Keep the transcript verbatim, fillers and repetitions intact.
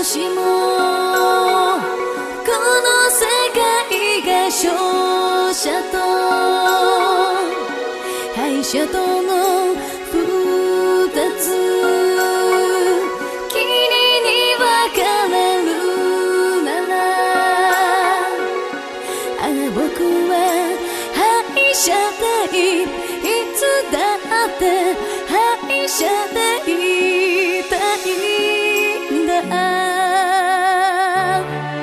しもこの世界が勝者と敗者との二つきりに分かれるならああ僕は敗者でいい、いつだって敗者でいたい